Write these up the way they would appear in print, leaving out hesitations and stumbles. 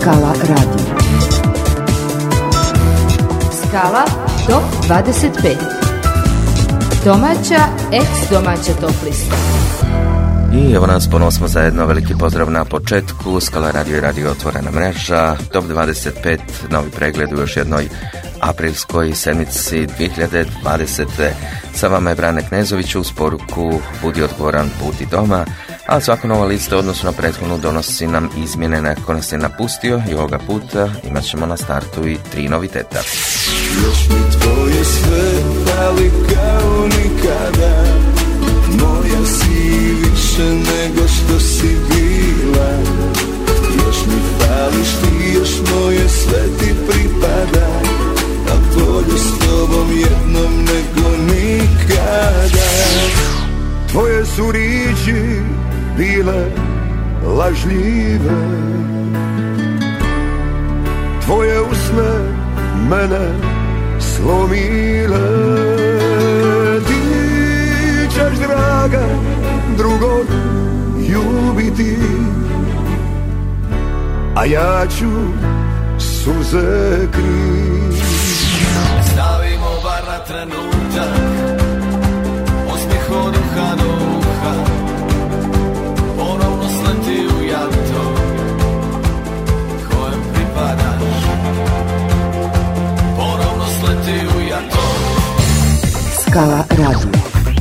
Skala Radio. Skala Top 25. Domaća, ex-domaća top lista. I evo nas ponovno smo zajedno, veliki pozdrav na početku. Skala Radio i radio otvorena mreža. Top 25, novi pregled u još jednoj aprilskoj sedmici 2020. Sa vama je Brane Knezović uz poruku budi odgovoran, budi doma. A svaka nova lista u odnosu na prethodnu donosi nam izmjene nakon nas je napustio i ovoga puta imat ćemo na startu i 3 noviteta. Još mi tvoje sve pali kao nikada, moja si više nego što si bila. Još mi pališ ti, još moje sve ti pripada, a bolje s tobom jednom nego nikada. Tvoje su riječi bile lažljive, tvoje usne mene slomile. Ti ćeš, draga, drugog ljubiti, a ja ću suze kriti. Stavimo bar na trenutak osmijeh od uha do uha, ponovno sleti u jato kojem pripadaš, ponovno sleti u jato. Skala Radio.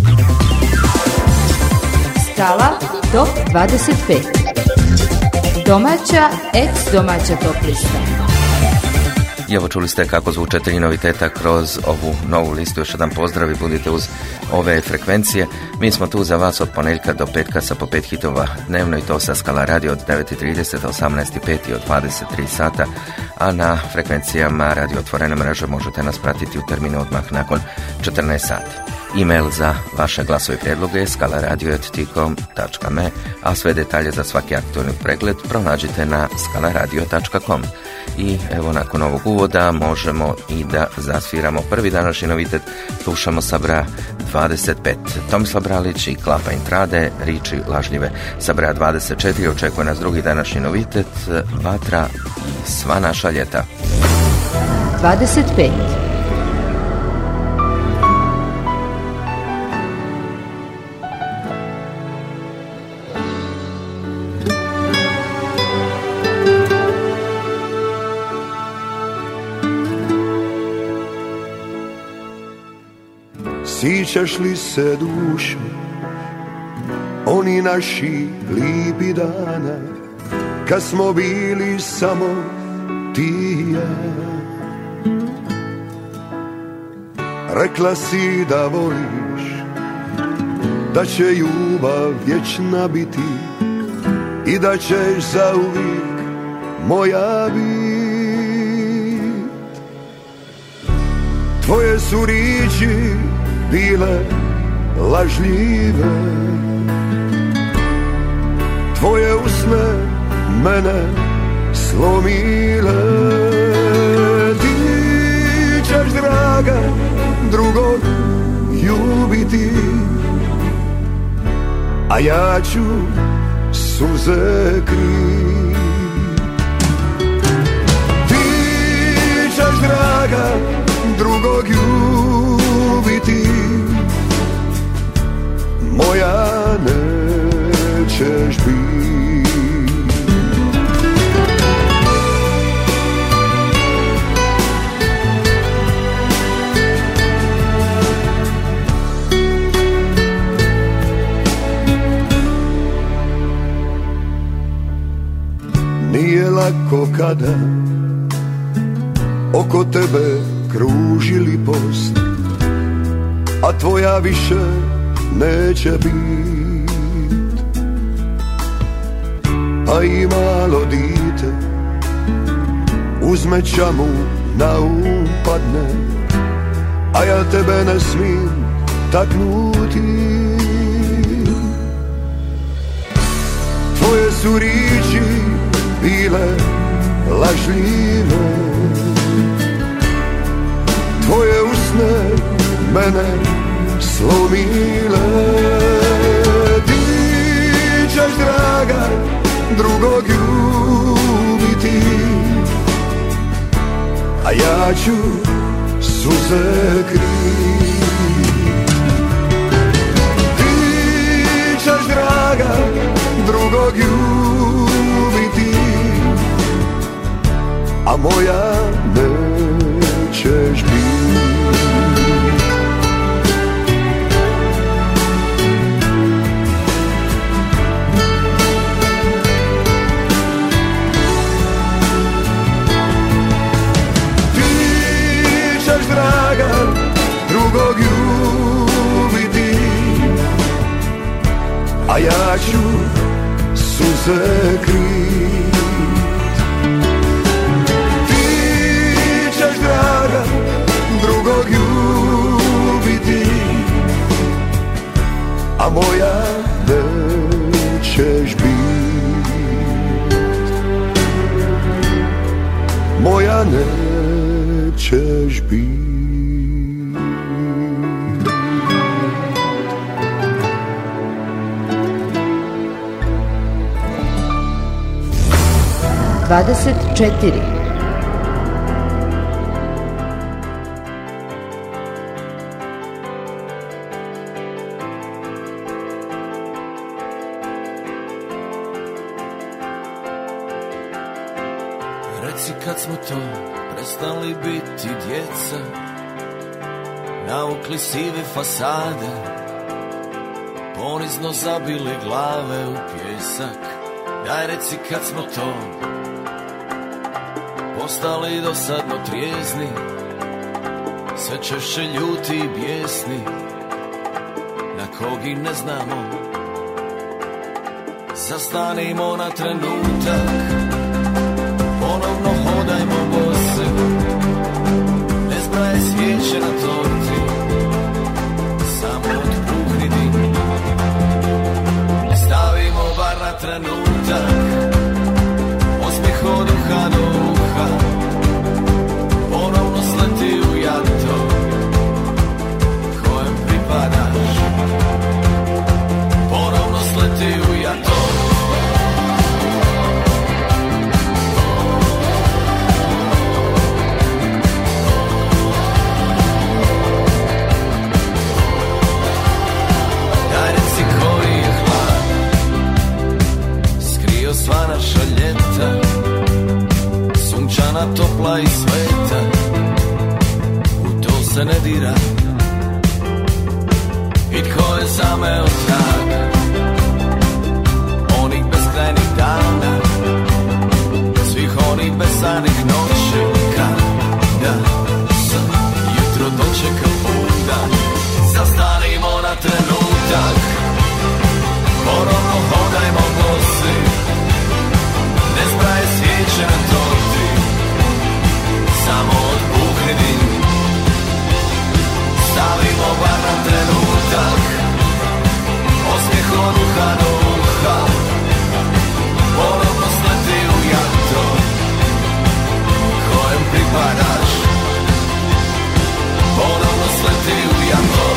Skala Top 25. Domaća, ex-domaća top lista. I evo čuli ste kako zvuče 3 noviteta kroz ovu novu listu. Još jedan pozdrav i budite uz ove frekvencije. Mi smo tu za vas od ponedjeljka do petka sa po 5 hitova dnevno i to sa Skala Radio od 9.30 do 18.05 i od 23 sata. A na frekvencijama radio otvorene mreže možete nas pratiti u terminu odmah nakon 14 sati. E-mail za vaše glasove i prijedloge je skalaradio@tcom.me, a sve detalje za svaki aktualni pregled pronađite na skalaradio.com. I evo nakon ovog uvoda možemo i da zasviramo prvi današnji novitet. Slušamo sa broja 25. Tomislav Bralić i Klapa Intrade, riči lažljive. Sa broja 24 očekuje nas drugi današnji novitet, Vatra i sva naša ljeta. 25. Sjećaš li se, dušo, oni naši lipi dana, kad smo bili samo ti i ja? Rekla si da voliš, da će ljubav vječna biti i da ćeš zauvijek moja bit. Tvoje su riječi bile lažljive, tvoje usne mene slomile. Ti ćeš, draga, drugog ljubiti, a ja ću suze kriti. Ti ćeš, draga, drugog ljubiti, moja nećeš biti. Nije lako kada oko tebe kružili post, a tvoja više neće bit. A i malo dite uzme čamu na um padne, a ja tebe ne smijem taknuti. Tvoje su riječi bile lažljive, tvoje usne mene slomile. Ti ćeš, draga, drugog ljubiti, ti, a ja ću suze kriti. Ti ćeš, draga, drugog ljubiti, a moja nećeš biti. Draga, drugog ljubiti, a ja ću suze krit. Ti ćeš, draga, drugog ljubiti, a moja nećeš bit. Moja nećeš bit. 24. Reci kad smo to prestali biti djeca, navukli sive fasade, ponizno zabili glave u pjesak. Daj reci kad smo to postali dosadno trijezni, sve češće ljuti i bijesni, na kog i ne znamo. Zastanimo na trenutak, ponovno hodajmo bosi, ne zbraje svijeće na torti, samo otpuhni dim. Stavimo bar na trenutak osmijeh od uha do uha, ponovno sleti u jato kojem pripadaš, ponovno sleti u jato. Sva naša ljeta, sunčana, topla i sveta, u to se ne dira. I tko je zameo trag onih beskrajnih dana, svih onih besanih noći, kada sam jutro dočekao puta. Zastanimo na trenutak, ponovno hodajmo bosi, ne zbraje svijeće na torti, samo otpuhni dim. Stavimo bar na trenutak osmijeh od uha do uha, ponovno sleti u jato kojem pripadaš, ponovno sleti u jato.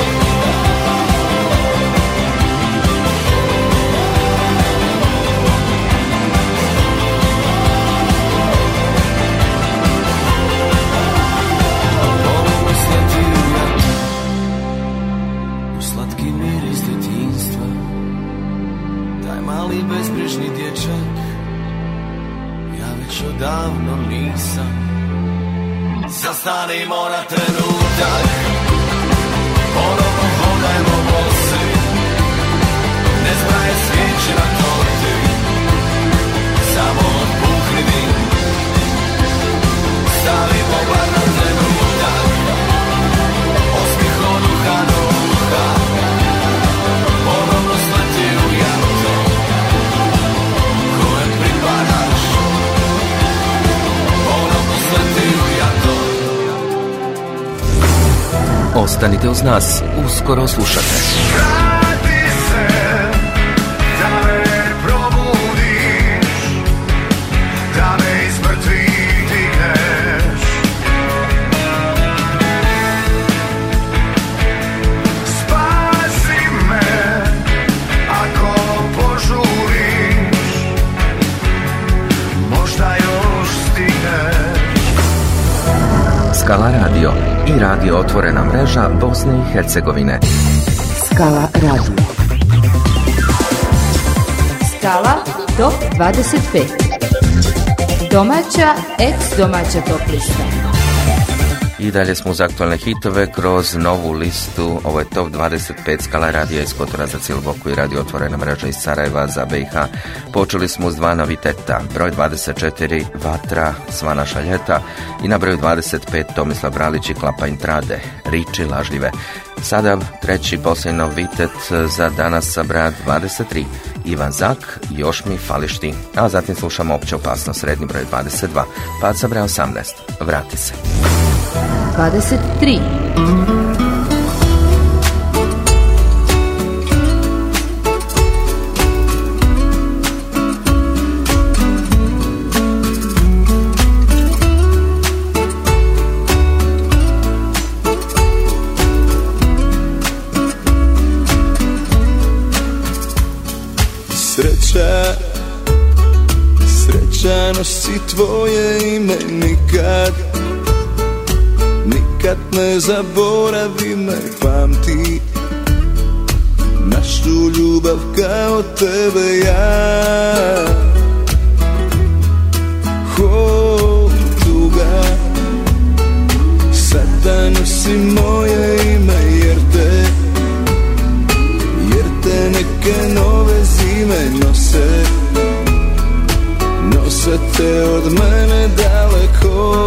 Bezbrižni dječak, ja već odavno nisam. Zastanimo na trenutak, ponovno hodajmo bosi, ne zbraje svijeće na torti, samo otpuhni dim. Stavimo bar na trenutak osmijeh od uha do uha, ponovno sleti u jato kojem pripadaš, ponovno sleti u jato. Ostanite uz nas, uskoro slušate. Vrati se, da me probudiš, da me iz mrtvih digneš. Spasi me, ako požuriš, možda još Skala radio i radio Otvorena mreža Bosne i Hercegovine. Skala radio. Skala Top 25. Domaća, ex-domaća top lista. I dalje smo uz aktualne hitove kroz novu listu. Ovo je Top 25 Skala radija iz Kotora za cijelu Boku i radio Otvorena mreža iz Sarajeva za BiH. Počeli smo uz dva noviteta. Broj 24 Vatra, Sva naša ljeta i na broju 25 Tomislav Bralić i Klapa Intrade, Riči lažljive. Sada treći posljednji novitet za danas sa broja 23 Ivan Zak, Još mi fališ ti. A zatim slušamo Opća opasnost, srednji broj 22, pad sa broja 18, Vrati se. 23. Sreća nosi tvoje ime, nikad ne zaboravi me, pamti našu ljubav kao tebe ja. Tuga, sada nosi moje ime, jer te neke nove zime nose te od mene daleko.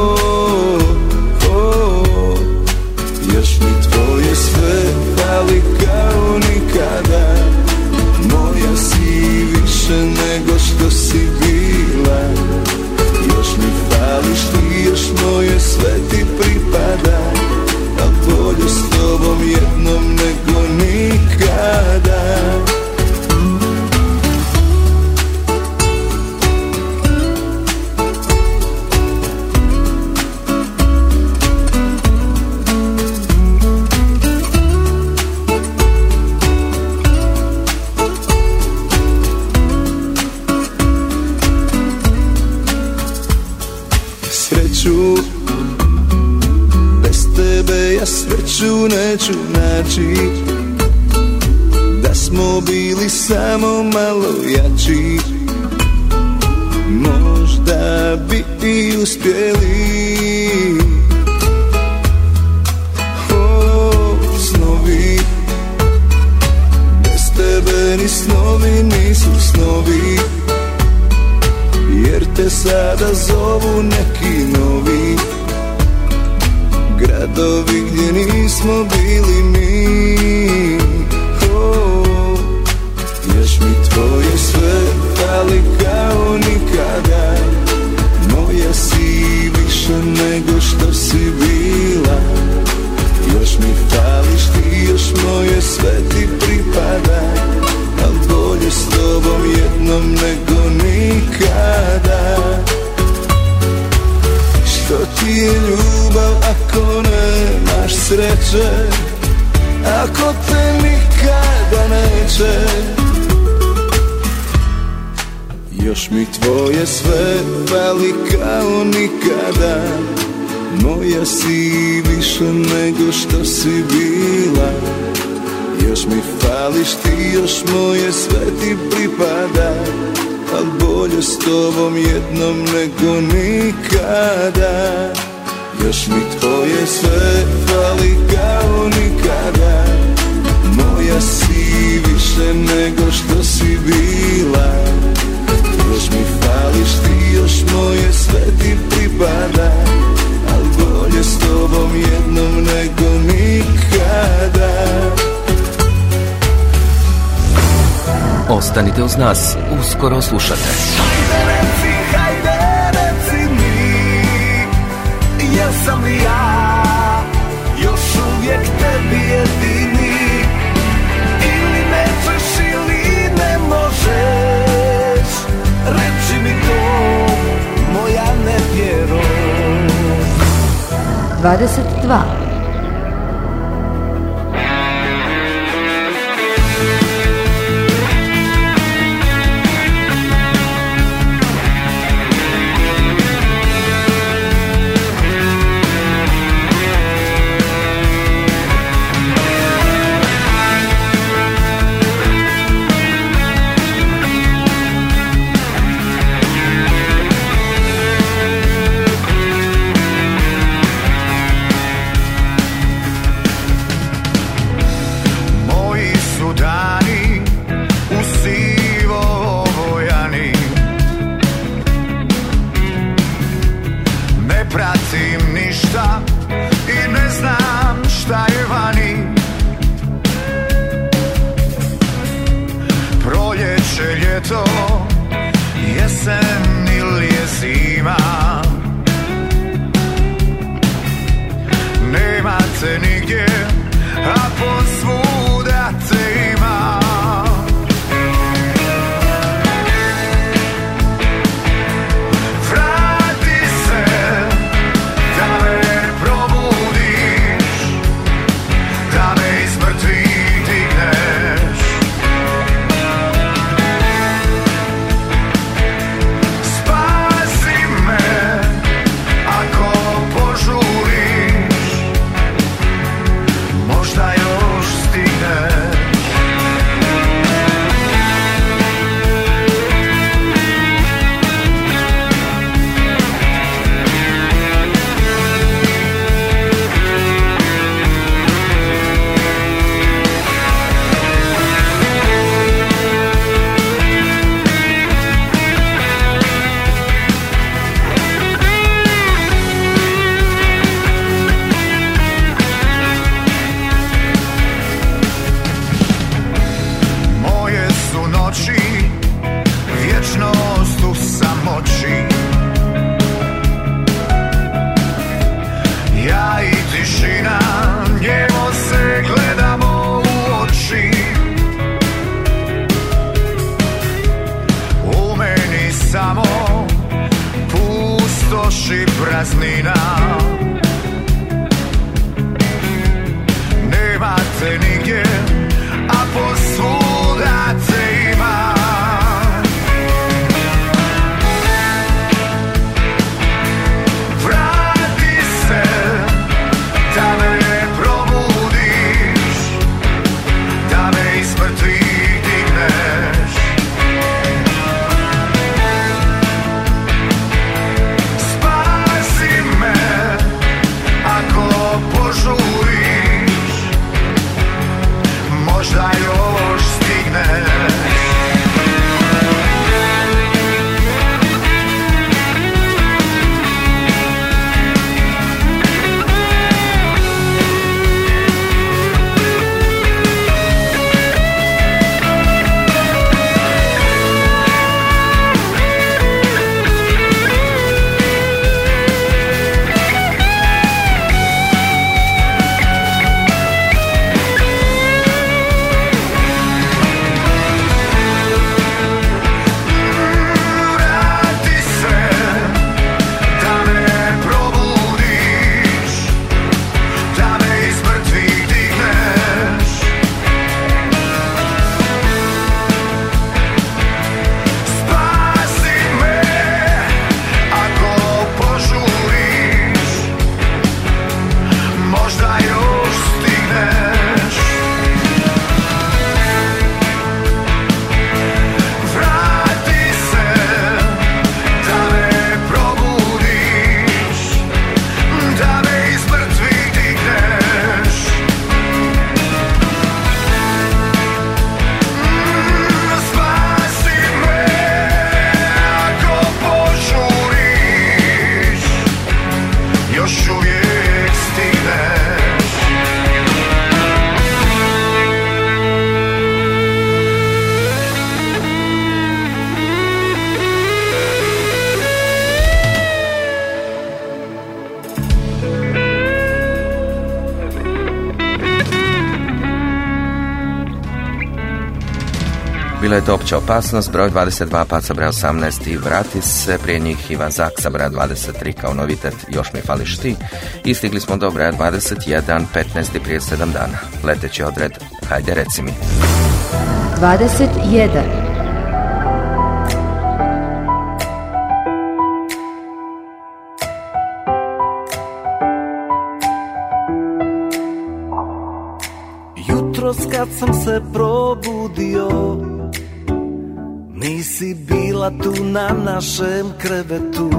Još mi tvoje sve fali kao nikada, moja si više nego što si bila. Još mi fališ ti, još moje sve ti pripada, al bolje s tobom jednom nego nikada. Bez tebe ja sreću neću naći, da smo bili samo malo jači, možda bi i uspjeli. Snovi, bez tebe ni snovi nisu snovi, jer te sada zovu neki novi gradovi gdje nismo bili mi. Još mi tvoje sve fali kao nikada, moja si više nego što si bila. Još mi fališ ti, još moje sve ti pripada, al bolje s tobom jednom nego nikada. Što ti je ljubav ako nemaš sreće, ako te nikada neće? Još mi tvoje sve fali kao nikada, moja si više nego što si bila. Još mi fališ ti, još moje sve ti pripada, al bolje s tobom jednom nego nikada. Još mi tvoje sve fali kao nikada, moja si više nego što si bila. Još mi fališ ti, još moje sve ti pripada, al bolje s tobom jednom nego nikada. Ostanite uz nas, uskoro slušate. Hajde reci mi, jesam li ja još uvijek tebi jedini, ili nećeš ili ne možeš, reći mi to, moja nevjero. 22. pratim ništa i ne znam šta je vani. Proljeće, ljeto, jesen ili je zima, nema te nigdje, a posvuda te ima. Vrati se da me probudiš, da me iz mrtvih digneš. Spasi me ako požuriš, možda još stigneš. Moje su noći, vječnost u samoći. Ja i tišina, njevo se gledamo u oči. U meni samo pustoš i praznina. Nema te nigdje, a posvuda te ima. Vrati se da me probudiš, da me iz mrtvih digneš. Spasi me ako požuriš, možda još stigneš. Vrati se da me probudiš, da me iz mrtvih digneš. Spasi me ako požuriš, možda još stigneš. Vrati se da me probudiš, da me iz mrtvih digneš. Spasi me ako požuriš, još uvijek stigneš. Bila je to Opća opasnost, broj 22, Paca broj 18 i Vrati se, prije njih Ivan Zak sa broja 23 kao novitet Još mi fališ ti. I stigli smo do broja 21, 15 prije 7 dana. Leteći odred, hajde reci mi. 21. Jutros kad sam se probudio, nisi bila tu na našem krevetu,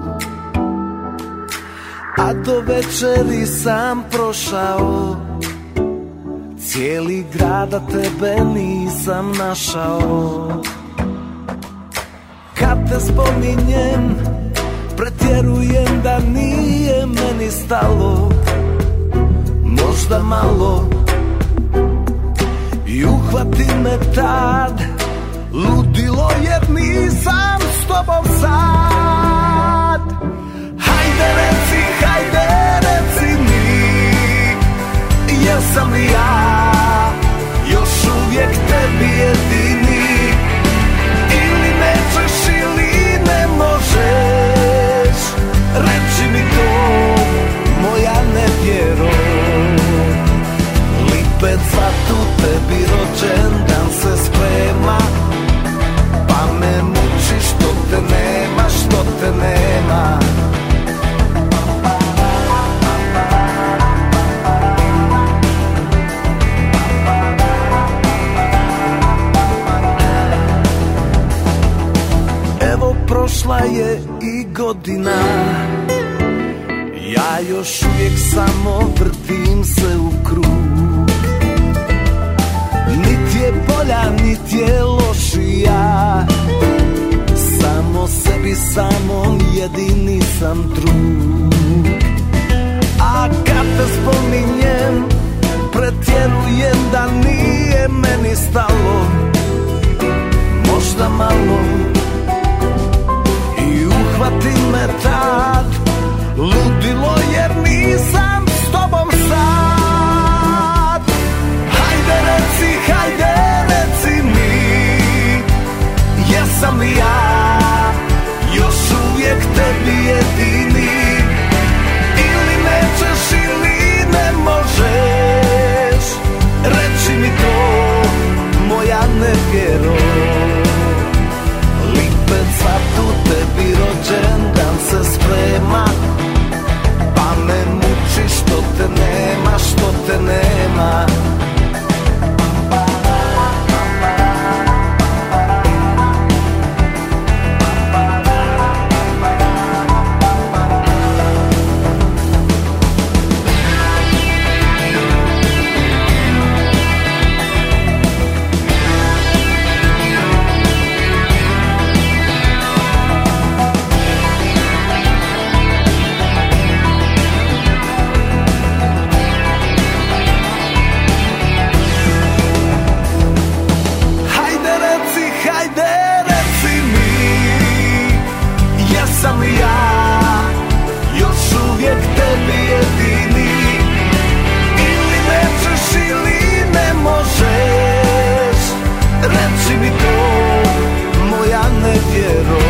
a do večeri sam prošao, cijeli grad, a tebe nisam našao. Kad te spominjem, pretjerujem da nisam stalo, možda malo, i uhvati me tad ludilo jer nisam s tobom sad. Hajde reci mi, jesam li ja još uvijek tebi jedini, ili nećeš ili ne možeš, reći mi to, moja nevjero. Lipec za tu tebi rođendan se sprema, pa me muči što te nema, što te nema. Evo prošla je i godina, ja još uvijek samo vrtim se u krug. Nit je bolja, nit je lošija, samo sebi samom jedini sam drug. A kad te spominjem, pretjerujem da nije meni stalo, možda malo, i uhvati me tad ludilo jer nisam s tobom sad. Hajde reci mi, jesam li ja još uvijek tebi jedini, ili nećeš ili ne možeš, reći mi to, moja nevjero. Lipec za tu tebi rođendan se sprema, pa me muči što te nema, što te nema. Jesam li ja još uvijek tebi jedini, ili nećeš ili ne možeš, reći mi to, moja nevjero.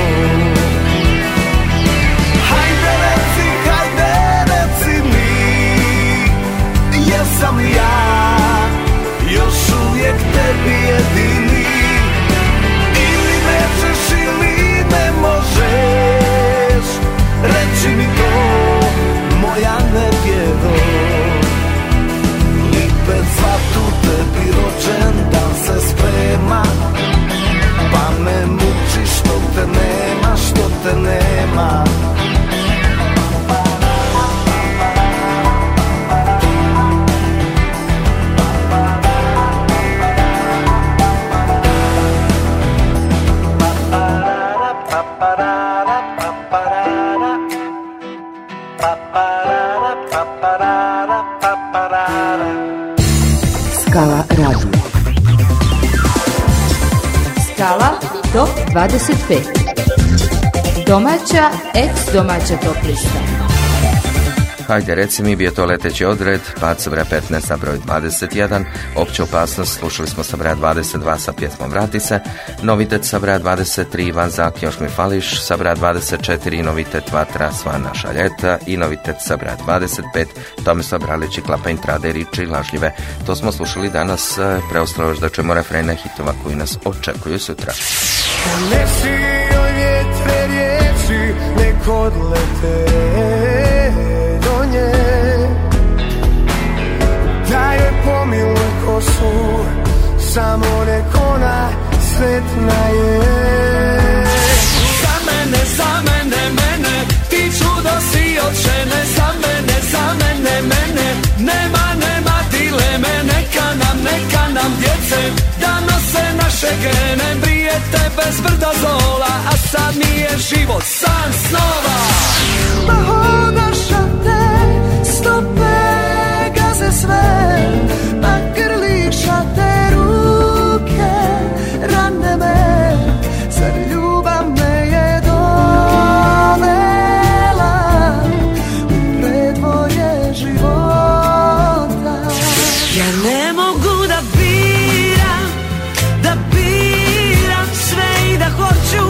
Hajde reci mi, jesam li ja još uvijek tebi jedini, ili nećeš ili ne možeš, reći mi to, moja nevjero. Lipec za tu tebi rođendan se sprema, pa me muči što te nema, što te nema. Skala radio. Skala top 25. Domaća, ex-domaća top lista. Hajde reci mi, bio to leteći odred, pad sa broja 15 na broj 21, opća opasnost, slušali smo sa broja 22 sa pjesmom Vrati se, novitet sa broja 23, Ivan Zak, Još mi fališ, sa broja 24, novitet Vatra, Sva naša ljeta i novitet sa broja 25, Tomislav Bralić i Klapanj Trade, Riči, Lažljive. To smo slušali danas, preostalo još da čujemo refrene hitova koji nas očekuju sutra. Nesi o vjetre riječi, nek odlete do nje, da joj pomiluj kosu, samo nek ona sretna je. Za mene, ti čudo si od žene, za mene, nema dileme, neka nam djece, da nose naše gene, brijete bez brda zola, a sad mi je život san snova. Pa hodaš te sve, pa grliša te ruke, rane me, zar ljubav me je dovela u predvorje života. Ja ne mogu da biram sve i da hoću.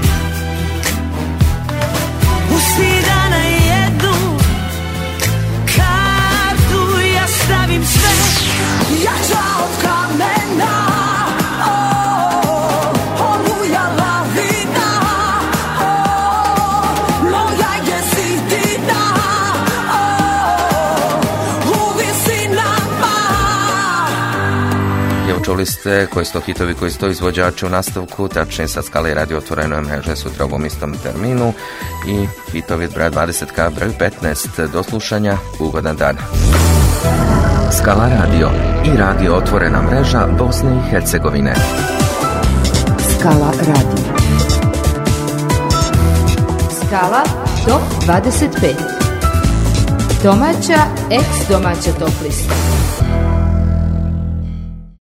Pusti da na jednu kartu ja stavim sve. Jača od kamena, oluja lavina, moja je zidina, u visinama. Evo čuli ste koji su to hitovi, koji su to izvođači u nastavku, tačnije sa skale radio otvorenoj mreže sutra u ovom istom terminu i hitovi broja 20 ka broju 15. Do slušanja, ugodan dan. Skala radio i radio otvorena mreža Bosne i Hercegovine. Skala radio. Skala top 25. Domaća, ex domaća top lista.